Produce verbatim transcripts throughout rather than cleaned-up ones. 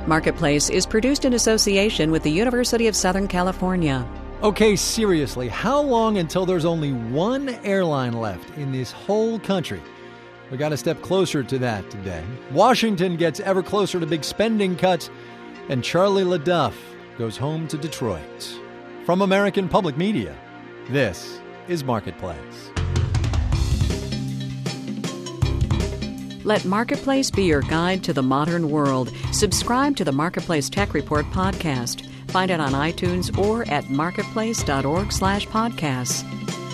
Marketplace is produced in association with the University of Southern California. Okay, seriously, how long until there's only one airline left in this whole country? We got a step closer to that today. Washington gets ever closer to big spending cuts, and Charlie LaDuff goes home to Detroit. From American Public Media, this is Marketplace. Let Marketplace be your guide to the modern world. Subscribe to the Marketplace Tech Report podcast. Find it on iTunes or at marketplace.org slash podcasts.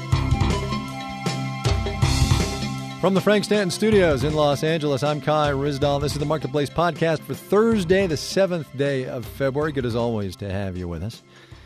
From the Frank Stanton Studios in Los Angeles, I'm Kai Ryssdal. This is the Marketplace podcast for Thursday, the seventh day of February. Good as always to have you with us.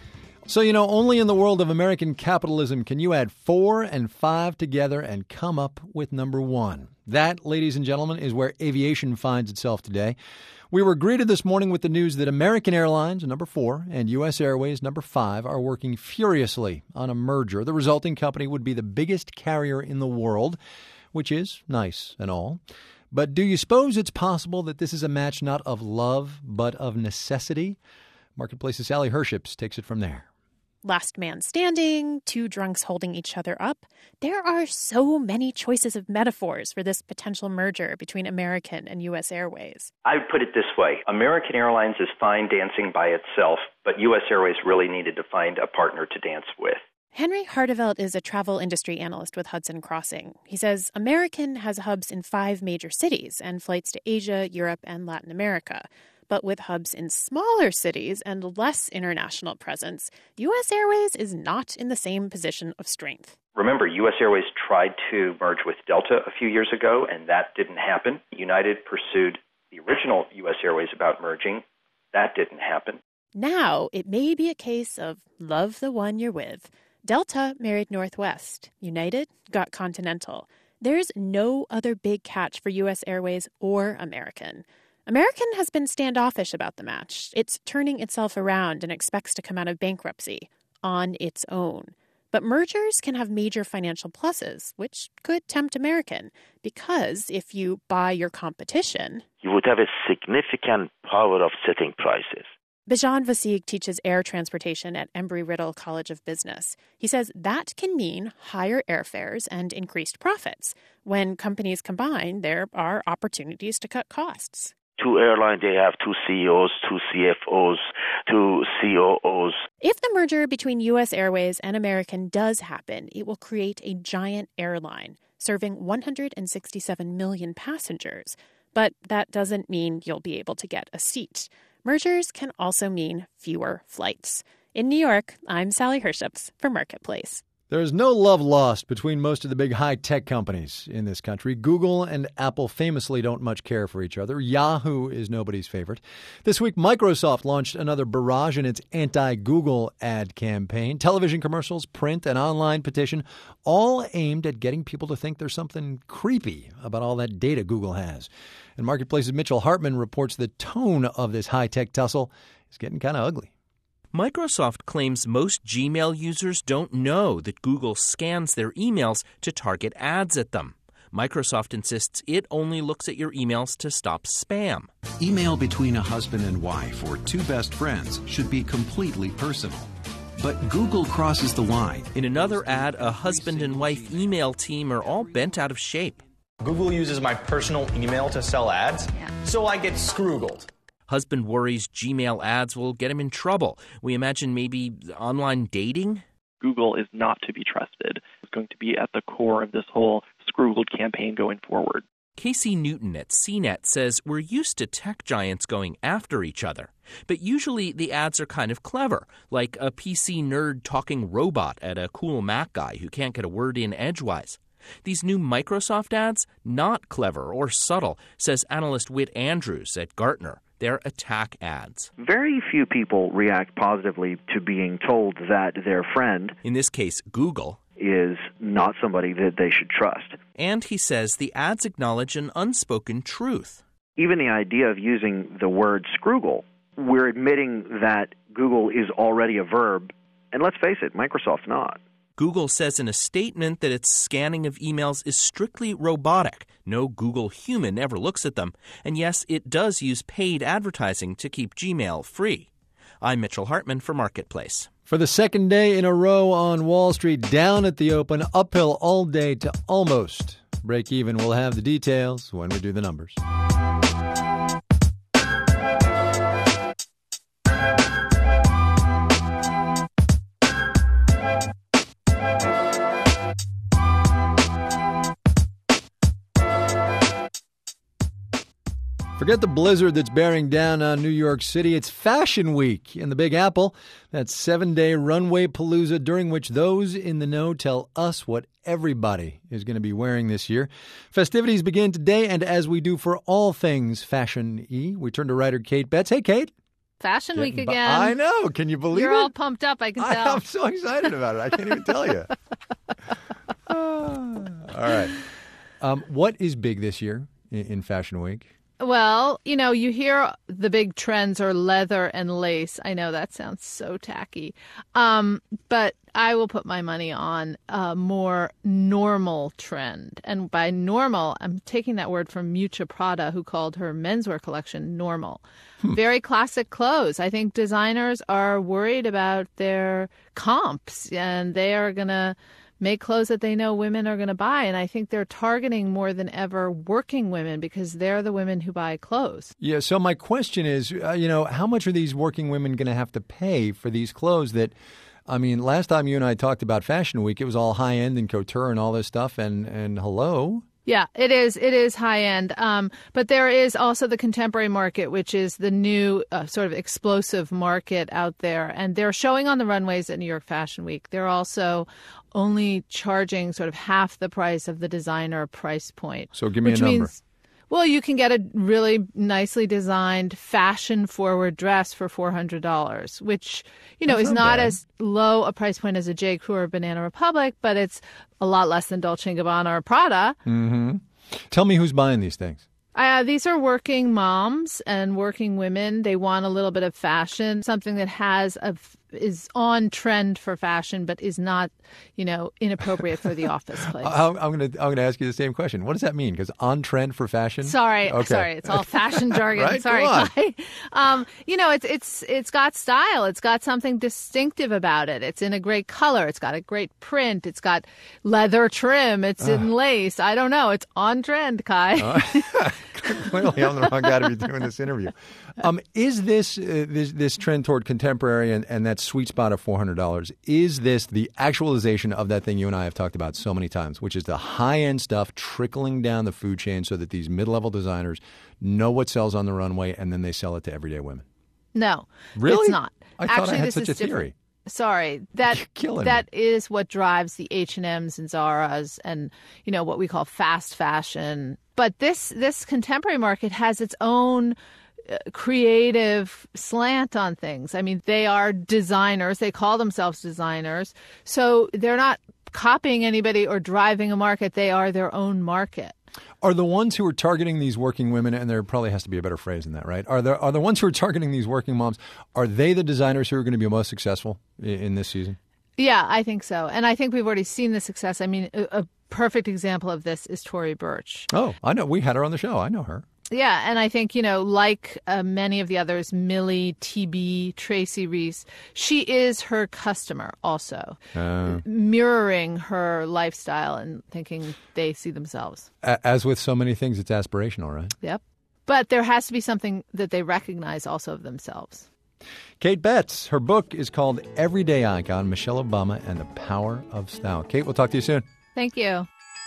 So, you know, only in the world of American capitalism can you add four and five together and come up with number one. That, ladies and gentlemen, is where aviation finds itself today. We were greeted this morning with the news that American Airlines, number four, and U S Airways, number five, are working furiously on a merger. The resulting company would be the biggest carrier in the world, which is nice and all. But do you suppose it's possible that this is a match not of love, but of necessity? Marketplace's Sally Herships takes it from there. Last man standing, two drunks holding each other up. There are so many choices of metaphors for this potential merger between American and U S Airways. I would put it this way. American Airlines is fine dancing by itself, but U S Airways really needed to find a partner to dance with. Henry Hardevelt is a travel industry analyst with Hudson Crossing. He says American has hubs in five major cities and flights to Asia, Europe, and Latin America. But with hubs in smaller cities and less international presence, U S Airways is not in the same position of strength. Remember, U S Airways tried to merge with Delta a few years ago, and that didn't happen. United pursued the original U S Airways about merging. That didn't happen. Now, it may be a case of love the one you're with. Delta married Northwest. United got Continental. There's no other big catch for U S Airways or American. American has been standoffish about the match. It's turning itself around and expects to come out of bankruptcy on its own. But mergers can have major financial pluses, which could tempt American, because if you buy your competition, you would have a significant power of setting prices. Bijan Vasig teaches air transportation at Embry-Riddle College of Business. He says that can mean higher airfares and increased profits. When companies combine, there are opportunities to cut costs. Two airlines, they have two C E Os, two C F Os, two C O Os. If the merger between U S Airways and American does happen, it will create a giant airline serving one hundred sixty-seven million passengers. But that doesn't mean you'll be able to get a seat. Mergers can also mean fewer flights. In New York, I'm Sally Herships for Marketplace. There's no love lost between most of the big high-tech companies in this country. Google and Apple famously don't much care for each other. Yahoo is nobody's favorite. This week, Microsoft launched another barrage in its anti-Google ad campaign. Television commercials, print, and online petition, all aimed at getting people to think there's something creepy about all that data Google has. And Marketplace's Mitchell Hartman reports the tone of this high-tech tussle is getting kind of ugly. Microsoft claims most Gmail users don't know that Google scans their emails to target ads at them. Microsoft insists it only looks at your emails to stop spam. Email between a husband and wife or two best friends should be completely personal. But Google crosses the line. In another ad, a husband and wife email team are all bent out of shape. Google uses my personal email to sell ads, yeah. So I get scroogled. Husband worries Gmail ads will get him in trouble. We imagine maybe online dating? Google is not to be trusted. It's going to be at the core of this whole Scroogled campaign going forward. Casey Newton at C net says we're used to tech giants going after each other. But usually the ads are kind of clever, like a P C nerd talking robot at a cool Mac guy who can't get a word in edgewise. These new Microsoft ads, not clever or subtle, says analyst Whit Andrews at Gartner. They're attack ads. Very few people react positively to being told that their friend, in this case Google, is not somebody that they should trust. And he says the ads acknowledge an unspoken truth. Even the idea of using the word Scroogle, we're admitting that Google is already a verb, and let's face it, Microsoft's not. Google says in a statement that its scanning of emails is strictly robotic. No Google human ever looks at them. And yes, it does use paid advertising to keep Gmail free. I'm Mitchell Hartman for Marketplace. For the second day in a row on Wall Street, down at the open, uphill all day to almost break even. We'll have the details when we do the numbers. Forget the blizzard that's bearing down on New York City. It's Fashion Week in the Big Apple. That's seven-day runway palooza during which those in the know tell us what everybody is going to be wearing this year. Festivities begin today, and as we do for all things fashion-y, we turn to writer Kate Betts. Hey, Kate. Fashion Week Getting again. I know. Can you believe You're it? all pumped up, I can tell. I, I'm so excited about it. I can't even tell you. All right. Um, what is big this year in, in Fashion Week? Well, you know, you hear the big trends are leather and lace. I know that sounds so tacky. Um, but I will put my money on a more normal trend. And by normal, I'm taking that word from Miuccia Prada, who called her menswear collection normal. Hmm. Very classic clothes. I think designers are worried about their comps, and they are going to make clothes that they know women are going to buy. And I think they're targeting more than ever working women because they're the women who buy clothes. Yeah, so my question is, uh, you know, how much are these working women going to have to pay for these clothes that, I mean, last time you and I talked about Fashion Week, it was all high-end and couture and all this stuff, and, and hello? Yeah, it is. It is high end. Um, but there is also the contemporary market, which is the new uh, sort of explosive market out there. And they're showing on the runways at New York Fashion Week. They're also only charging sort of half the price of the designer price point. So give me which a number. Means, well, you can get a really nicely designed fashion-forward dress for four hundred dollars, which, you know, That's is not not bad. as low a price point as a J. Crew or Banana Republic, but it's a lot less than Dolce and Gabbana or Prada. Mm-hmm. Tell me who's buying these things. Uh, these are working moms and working women. They want a little bit of fashion, something that has a is on trend for fashion, but is not, you know, inappropriate for the office place. I'm going to I'm going to ask you the same question. What does that mean? Because on trend for fashion? Sorry, Okay. sorry, it's all fashion jargon. Right? Sorry, Go on. Kai. Um, you know, it's it's it's got style. It's got something distinctive about it. It's in a great color. It's got a great print. It's got leather trim. It's in lace. I don't know. It's on trend, Kai. Uh, clearly, I'm the wrong guy to be doing this interview. Um, is this uh, this this trend toward contemporary and, and that sweet spot of four hundred dollars, is this the actualization of that thing you and I have talked about so many times, which is the high-end stuff trickling down the food chain so that these mid-level designers know what sells on the runway and then they sell it to everyday women? No, Really? it's not. I thought Actually, I had this such is a theory. different. Sorry, that killing that me. is what drives the H and M's and Zara's and, you know, what we call fast fashion. But this this contemporary market has its own uh, creative slant on things. I mean, they are designers. They call themselves designers. So they're not copying anybody or driving a market. They are their own market. Are the ones who are targeting these working women, and there probably has to be a better phrase than that, right? Are there are the ones who are targeting these working moms, are they the designers who are going to be most successful in, in this season? Yeah, I think so. And I think we've already seen the success. I mean, a, a perfect example of this is Tory Burch. Oh, I know. We had her on the show. I know her. Yeah, and I think, you know, like uh, many of the others, Millie, T B, Tracy Reese, she is her customer also, Uh, mirroring her lifestyle and thinking they see themselves. a- as with so many things, it's aspirational, right? Yep. But there has to be something that they recognize also of themselves. Kate Betts, her book is called Everyday Icon, Michelle Obama and the Power of Style. Kate, we'll talk to you soon. Thank you.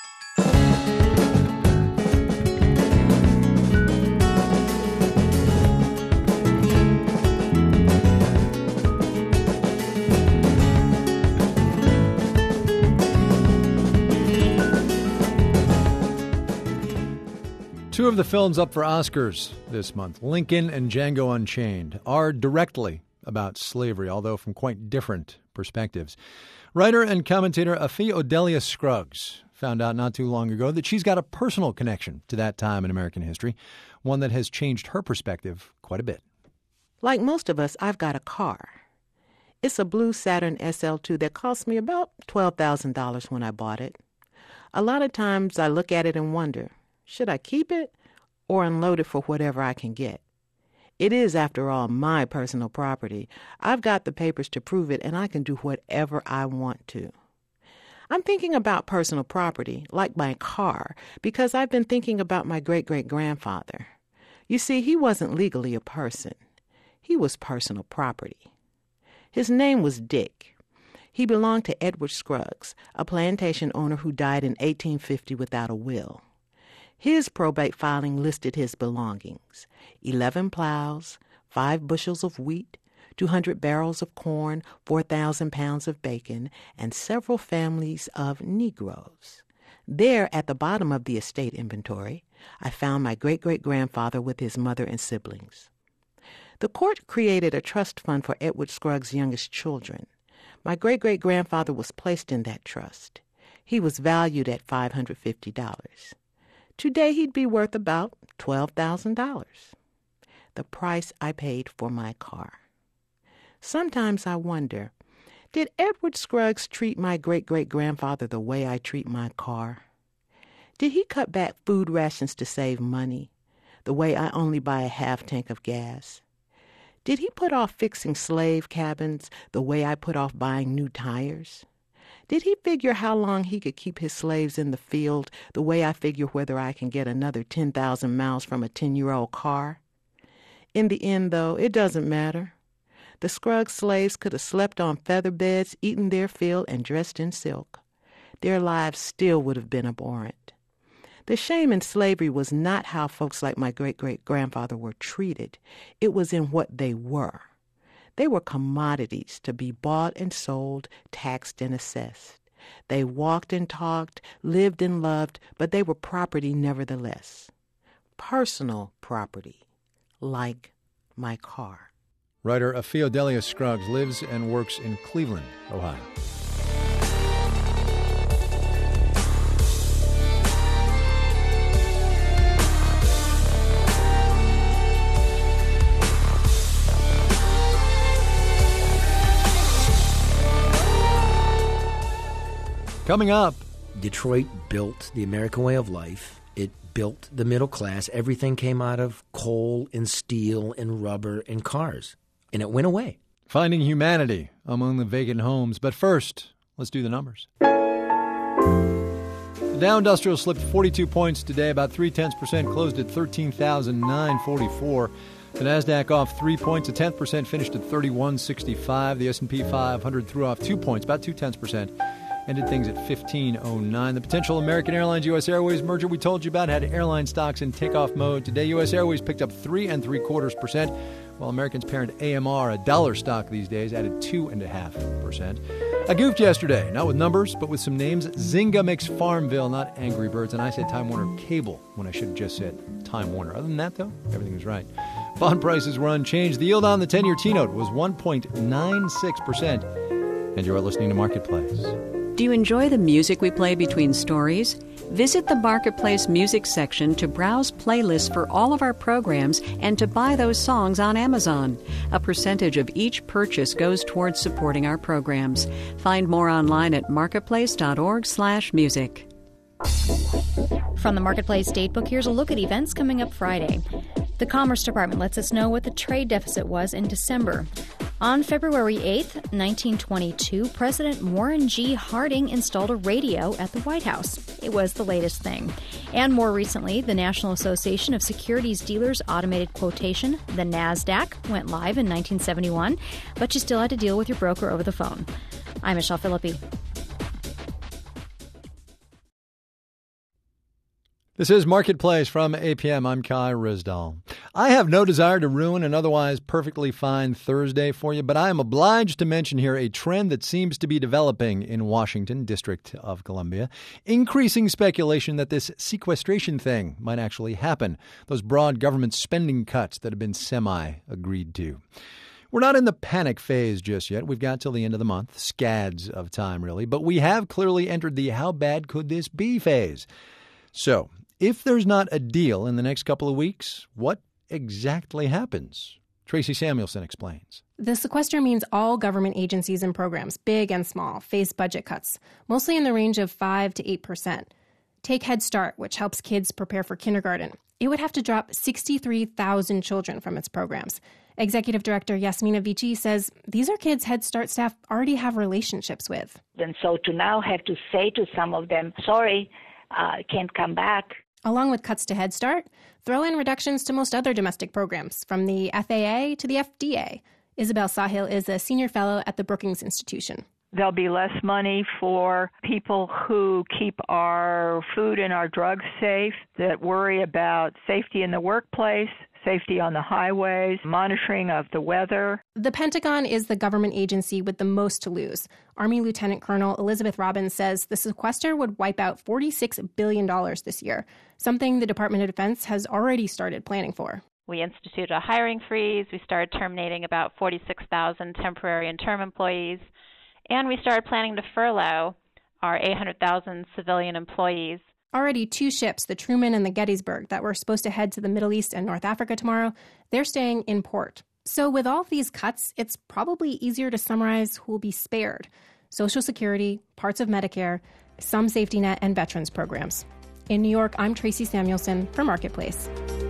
Two of the films up for Oscars this month, Lincoln and Django Unchained, are directly about slavery, although from quite different perspectives. Writer and commentator Afi Odelia Scruggs found out not too long ago that she's got a personal connection to that time in American history, one that has changed her perspective quite a bit. Like most of us, I've got a car. It's a blue Saturn S L two that cost me about twelve thousand dollars when I bought it. A lot of times I look at it and wonder, should I keep it or unload it for whatever I can get? It is, after all, my personal property. I've got the papers to prove it, and I can do whatever I want to. I'm thinking about personal property, like my car, because I've been thinking about my great-great-grandfather. You see, he wasn't legally a person. He was personal property. His name was Dick. He belonged to Edward Scruggs, a plantation owner who died in eighteen fifty without a will. His probate filing listed his belongings: eleven plows, five bushels of wheat, two hundred barrels of corn, four thousand pounds of bacon, and several families of Negroes. There, at the bottom of the estate inventory, I found my great-great-grandfather with his mother and siblings. The court created a trust fund for Edward Scruggs' youngest children. My great-great-grandfather was placed in that trust. He was valued at five hundred fifty dollars. Today he'd be worth about twelve thousand dollars. The price I paid for my car. Sometimes I wonder, did Edward Scruggs treat my great-great-grandfather the way I treat my car? Did he cut back food rations to save money, the way I only buy a half tank of gas? Did he put off fixing slave cabins the way I put off buying new tires? Did he figure how long he could keep his slaves in the field the way I figure whether I can get another ten thousand miles from a ten-year-old car? In the end, though, it doesn't matter. The Scruggs slaves could have slept on feather beds, eaten their fill, and dressed in silk. Their lives still would have been abhorrent. The shame in slavery was not how folks like my great-great-grandfather were treated. It was in what they were. They were commodities to be bought and sold, taxed and assessed. They walked and talked, lived and loved, but they were property nevertheless. Personal property, like my car. Writer Theodelia Scruggs lives and works in Cleveland, Ohio. Coming up, Detroit built the American way of life. It built the middle class. Everything came out of coal and steel and rubber and cars. And it went away. Finding humanity among the vacant homes. But first, let's do the numbers. The Dow Industrial slipped forty-two points today, about three-tenths percent, closed at thirteen thousand nine hundred forty-four. The NASDAQ off three points, a tenth percent, finished at thirty-one sixty-five. The S and P five hundred threw off two points, about two-tenths percent. Ended things at fifteen oh nine. The potential American Airlines U S Airways merger we told you about had airline stocks in takeoff mode. Today, U S Airways picked up three and three quarters percent, while American's parent A M R, a dollar stock these days, added two and a half percent. I goofed yesterday, not with numbers, but with some names. Zynga makes Farmville, not Angry Birds, and I said Time Warner Cable when I should have just said Time Warner. Other than that, though, everything was right. Bond prices were unchanged. The yield on the ten-year T-note was one point nine six percent. And you are listening to Marketplace. Do you enjoy the music we play between stories? Visit the Marketplace music section to browse playlists for all of our programs and to buy those songs on Amazon. A percentage of each purchase goes towards supporting our programs. Find more online at marketplace.org slash music. From the Marketplace Datebook, here's a look at events coming up Friday. The Commerce Department lets us know what the trade deficit was in December. On February eighth, nineteen twenty-two, President Warren G. Harding installed a radio at the White House. It was the latest thing. And more recently, the National Association of Securities Dealers Automated Quotation, the NASDAQ, went live in nineteen seventy-one, but you still had to deal with your broker over the phone. I'm Michelle Philippi. This is Marketplace from A P M. I'm Kai Rizdal. I have no desire to ruin an otherwise perfectly fine Thursday for you, but I am obliged to mention here a trend that seems to be developing in Washington, District of Columbia. Increasing speculation that this sequestration thing might actually happen. Those broad government spending cuts that have been semi-agreed to. We're not in the panic phase just yet. We've got till the end of the month, scads of time really, but we have clearly entered the how bad could this be phase. So, if there's not a deal in the next couple of weeks, what exactly happens? Tracy Samuelson explains. The sequester means all government agencies and programs, big and small, face budget cuts, mostly in the range of five to eight percent. Take Head Start, which helps kids prepare for kindergarten. It would have to drop sixty-three thousand children from its programs. Executive Director Yasmina Vici says these are kids Head Start staff already have relationships with. And so to now have to say to some of them, sorry, uh, can't come back. Along with cuts to Head Start, throw in reductions to most other domestic programs, from the F A A to the F D A. Isabel Sahil is a senior fellow at the Brookings Institution. There'll be less money for people who keep our food and our drugs safe, that worry about safety in the workplace, safety on the highways, monitoring of the weather. The Pentagon is the government agency with the most to lose. Army Lieutenant Colonel Elizabeth Robbins says the sequester would wipe out forty-six billion dollars this year, something the Department of Defense has already started planning for. We instituted a hiring freeze. We started terminating about forty-six thousand temporary and term employees. And we started planning to furlough our eight hundred thousand civilian employees. Already two ships, the Truman and the Gettysburg, that were supposed to head to the Middle East and North Africa tomorrow, they're staying in port. So with all of these cuts, it's probably easier to summarize who will be spared. Social Security, parts of Medicare, some safety net, and veterans programs. In New York, I'm Tracy Samuelson for Marketplace.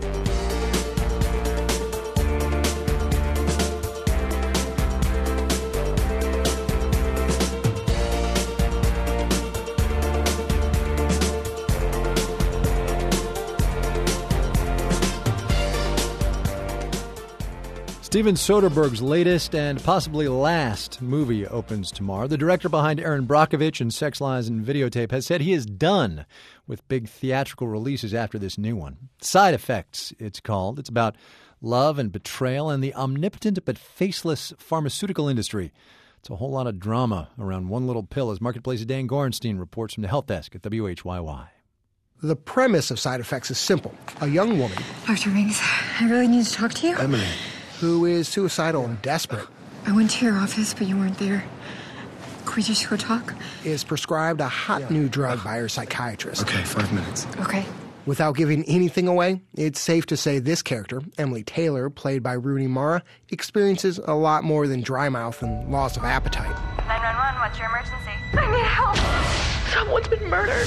Steven Soderbergh's latest and possibly last movie opens tomorrow. The director behind Erin Brockovich and Sex, Lies, and Videotape has said he is done with big theatrical releases after this new one. Side Effects, it's called. It's about love and betrayal and the omnipotent but faceless pharmaceutical industry. It's a whole lot of drama around one little pill, as Marketplace's Dan Gorenstein reports from the Health Desk at W H Y Y. The premise of Side Effects is simple. A young woman... Doctor Rings, I really need to talk to you. Emily. Who is suicidal and desperate. I went to your office, but you weren't there. Could we just go talk? Is prescribed a hot yeah. new drug by her psychiatrist. Okay, five minutes. Okay. Without giving anything away, it's safe to say this character, Emily Taylor, played by Rooney Mara, experiences a lot more than dry mouth and loss of appetite. nine one one, what's your emergency? I need help. Someone's been murdered.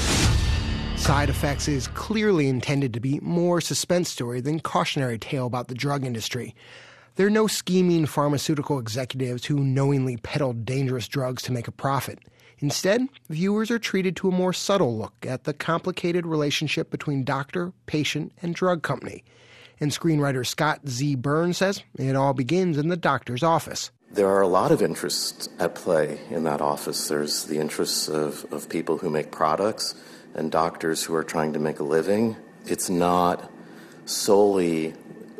Side Effects is clearly intended to be more suspense story than cautionary tale about the drug industry. There are no scheming pharmaceutical executives who knowingly peddle dangerous drugs to make a profit. Instead, viewers are treated to a more subtle look at the complicated relationship between doctor, patient, and drug company. And screenwriter Scott Z. Burns says it all begins in the doctor's office. There are a lot of interests at play in that office. There's the interests of, of people who make products and doctors who are trying to make a living. It's not solely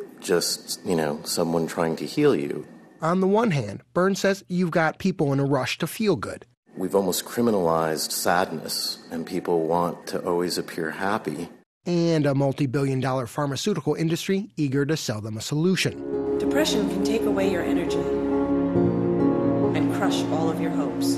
just, you know, someone trying to heal you. On the one hand, Burns says you've got people in a rush to feel good. We've almost criminalized sadness, and people want to always appear happy. And a multi-billion dollar pharmaceutical industry eager to sell them a solution. Depression can take away your energy and crush all of your hopes.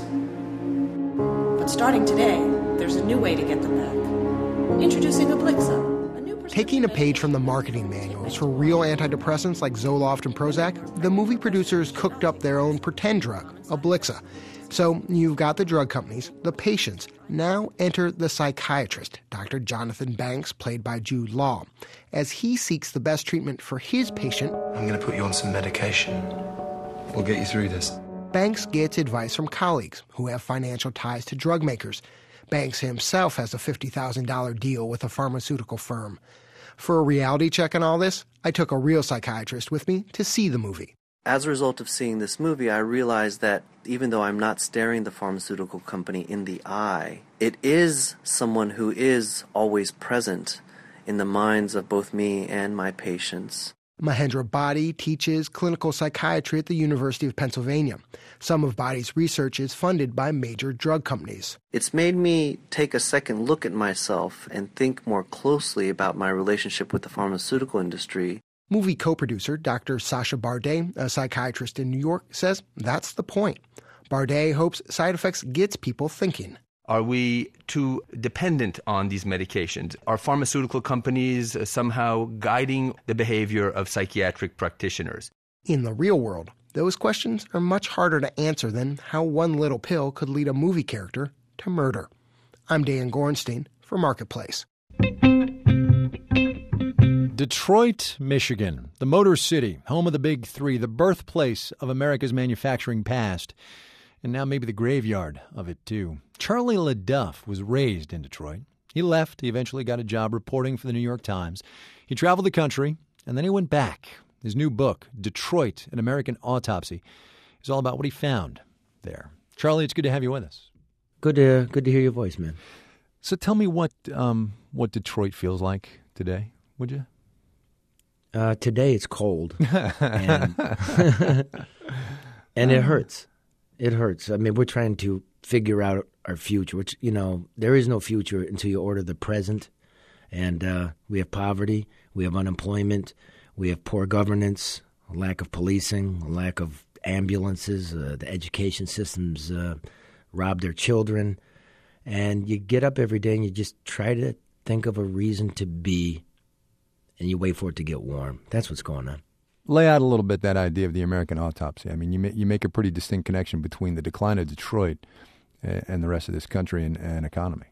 But starting today, there's a new way to get them back. Introducing Ablixa. Taking a page from the marketing manuals for real antidepressants like Zoloft and Prozac, the movie producers cooked up their own pretend drug, Ablixa. So you've got the drug companies, the patients. Now enter the psychiatrist, Doctor Jonathan Banks, played by Jude Law, as he seeks the best treatment for his patient. I'm going to put you on some medication. We'll get you through this. Banks gets advice from colleagues who have financial ties to drug makers. Banks himself has a fifty thousand dollars deal with a pharmaceutical firm. For a reality check on all this, I took a real psychiatrist with me to see the movie. As a result of seeing this movie, I realized that even though I'm not staring the pharmaceutical company in the eye, it is someone who is always present in the minds of both me and my patients. Mahendra Bhatti teaches clinical psychiatry at the University of Pennsylvania. Some of Bhatti's research is funded by major drug companies. It's made me take a second look at myself and think more closely about my relationship with the pharmaceutical industry. Movie co-producer Doctor Sasha Bardet, a psychiatrist in New York, says that's the point. Bardet hopes Side Effects gets people thinking. Are we too dependent on these medications? Are pharmaceutical companies somehow guiding the behavior of psychiatric practitioners? In the real world, those questions are much harder to answer than how one little pill could lead a movie character to murder. I'm Dan Gorenstein for Marketplace. Detroit, Michigan, the Motor City, home of the Big Three, the birthplace of America's manufacturing past, and now maybe the graveyard of it, too. Charlie LaDuff was raised in Detroit. He left. He eventually got a job reporting for the New York Times. He traveled the country, and then he went back. His new book, Detroit, An American Autopsy, is all about what he found there. Charlie, it's good to have you with us. Good to, good to hear your voice, man. So tell me what um, what Detroit feels like today, would you? Uh, today it's cold, and, and it hurts. It hurts. I mean, we're trying to figure out our future, which, you know, there is no future until you order the present. And uh, we have poverty, we have unemployment, we have poor governance, a lack of policing, a lack of ambulances, uh, the education systems uh, rob their children. And you get up every day and you just try to think of a reason to be, and you wait for it to get warm. That's what's going on. Lay out a little bit that idea of the American autopsy. I mean, you make, you make a pretty distinct connection between the decline of Detroit and the rest of this country and, and economy.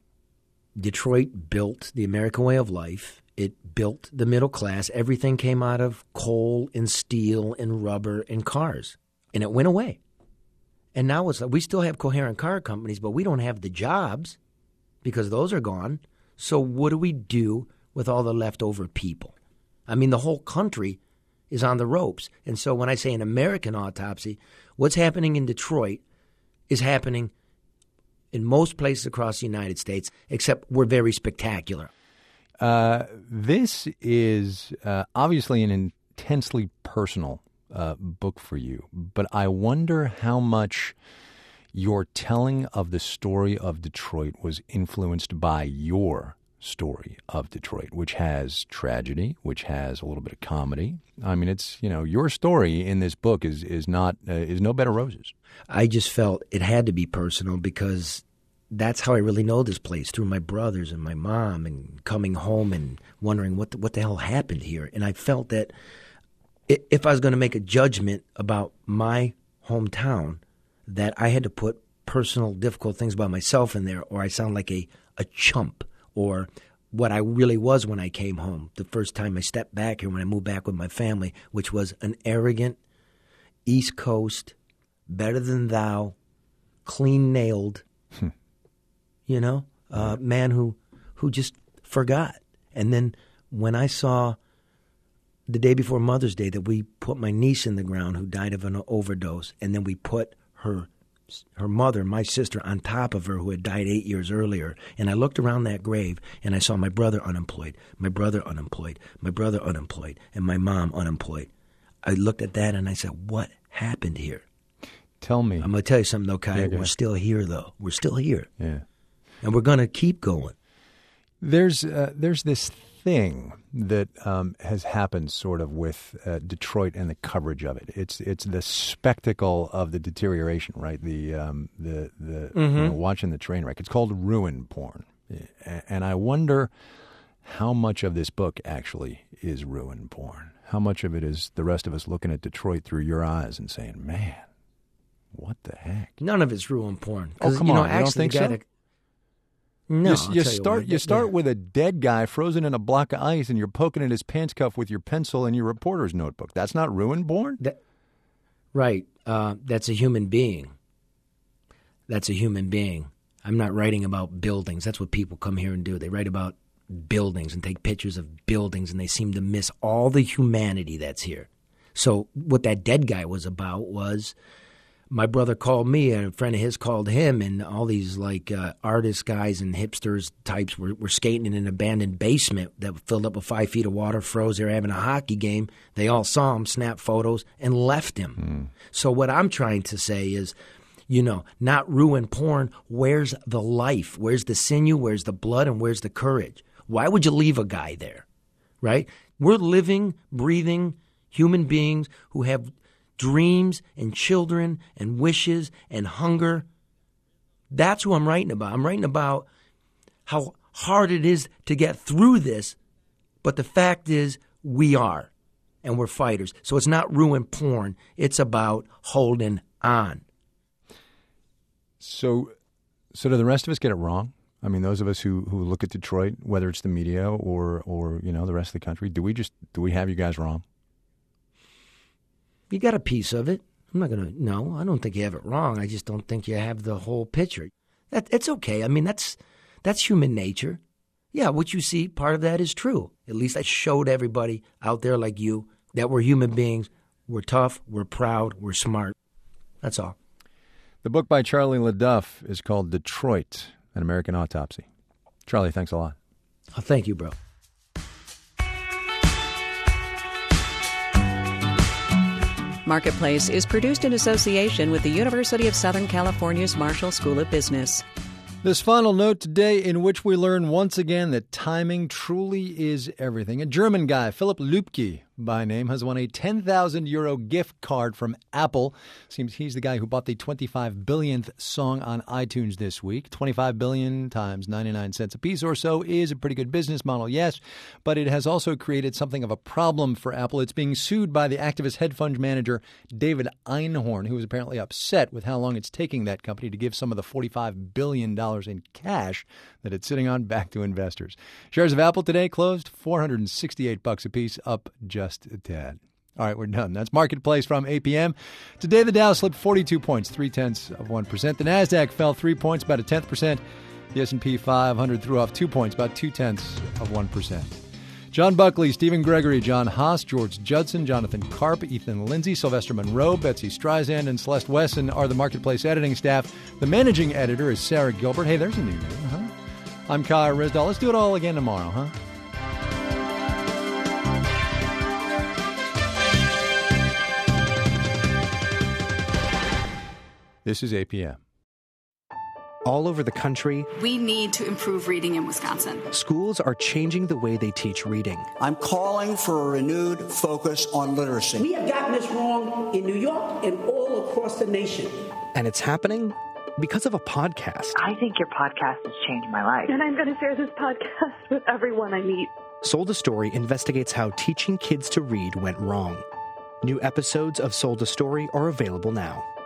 Detroit built the American way of life. It built the middle class. Everything came out of coal and steel and rubber and cars. And it went away. And now it's like we still have coherent car companies, but we don't have the jobs because those are gone. So what do we do with all the leftover people? I mean, the whole country is on the ropes. And so when I say an American autopsy, what's happening in Detroit is happening in most places across the United States, except we're very spectacular. Uh, this is uh, obviously an intensely personal uh, book for you, but I wonder how much your telling of the story of Detroit was influenced by your story of Detroit, which has tragedy, which has a little bit of comedy. I mean, it's, you know, your story in this book is is not uh, is no bed of roses. I just felt it had to be personal because that's how I really know this place, through my brothers and my mom, and coming home and wondering what the, what the hell happened here. And I felt that if I was going to make a judgment about my hometown, that I had to put personal, difficult things about myself in there, or I sound like a, a chump, or what I really was when I came home, the first time I stepped back here when I moved back with my family, which was an arrogant, East Coast, better than thou, clean-nailed, you know, uh, man who who just forgot. And then when I saw the day before Mother's Day that we put my niece in the ground who died of an overdose, and then we put her her mother, my sister, on top of her who had died eight years earlier. And I looked around that grave and I saw my brother unemployed, my brother unemployed, my brother unemployed, and my mom unemployed. I looked at that and I said, what happened here? Tell me. I'm going to tell you something, though, Kai. Yeah, We're yeah. still here, though. We're still here. Yeah. And we're going to keep going. There's uh, there's this thing that um, has happened sort of with uh, Detroit and the coverage of it. It's it's the spectacle of the deterioration, right? The um, the the Mm-hmm. you know, watching the train wreck. It's called ruin porn, and I wonder how much of this book actually is ruin porn. How much of it is the rest of us looking at Detroit through your eyes and saying, "Man, what the heck?" None of it's ruin porn. Oh, come you know, on! You don't actually, think the guy so? that- No, you, I'll you tell you start what, you start yeah. with a dead guy frozen in a block of ice, and you're poking at his pants cuff with your pencil and your reporter's notebook. That's not ruin porn? That, right. Uh, that's a human being. That's a human being. I'm not writing about buildings. That's what people come here and do. They write about buildings and take pictures of buildings, and they seem to miss all the humanity that's here. So what that dead guy was about was my brother called me, and a friend of his called him, and all these like uh, artist guys and hipsters types were, were skating in an abandoned basement that filled up with five feet of water, froze. They were having a hockey game. They all saw him, snapped photos, and left him. Mm. So what I'm trying to say is, you know, not ruin porn. Where's the life? Where's the sinew? Where's the blood? And where's the courage? Why would you leave a guy there, right? We're living, breathing human beings who have dreams and children and wishes and hunger. That's who I'm writing about. I'm writing about how hard it is to get through this, but the fact is we are. and we're fighters. So it's not ruin porn. It's about holding on. So, so do the rest of us get it wrong? I mean, those of us who, who look at Detroit, whether it's the media or, or, you know, the rest of the country, do we just, do we have you guys wrong? You got a piece of it. I'm not going to, no, I don't think you have it wrong. I just don't think you have the whole picture. That, it's okay. I mean, that's that's human nature. Yeah, what you see, part of that is true. At least I showed everybody out there like you that we're human beings. We're tough, we're proud, we're smart. That's all. The book by Charlie LaDuff is called Detroit, An American Autopsy. Charlie, thanks a lot. Oh, thank you, bro. Marketplace is produced in association with the University of Southern California's Marshall School of Business. This final note today, in which we learn once again that timing truly is everything. A German guy, Philip Lübke by name, has won a ten thousand euro gift card from Apple. Seems he's the guy who bought the twenty-five billionth song on iTunes this week. twenty-five billion times ninety-nine cents a piece or so is a pretty good business model, yes, but it has also created something of a problem for Apple. It's being sued by the activist hedge fund manager David Einhorn, who is apparently upset with how long it's taking that company to give some of the forty-five billion dollars in cash that it's sitting on back to investors. Shares of Apple today closed four hundred sixty-eight bucks a piece, up just a tad. All right, we're done. That's Marketplace from eight p.m. Today, the Dow slipped forty-two points, three-tenths of one percent. The NASDAQ fell three points, about a tenth percent. The S and P five hundred threw off two points, about two-tenths of one percent. John Buckley, Stephen Gregory, John Haas, George Judson, Jonathan Karp, Ethan Lindsay, Sylvester Monroe, Betsy Streisand, and Celeste Wesson are the Marketplace editing staff. The managing editor is Sarah Gilbert. Hey, there's a new name, huh? I'm Kai Risdall. Let's do it all again tomorrow, huh? This is eight p.m. All over the country, we need to improve reading in Wisconsin. Schools are changing the way they teach reading. I'm calling for a renewed focus on literacy. We have gotten this wrong in New York and all across the nation. And it's happening because of a podcast. I think your podcast has changed my life. And I'm going to share this podcast with everyone I meet. Sold a Story investigates how teaching kids to read went wrong. New episodes of Sold a Story are available now.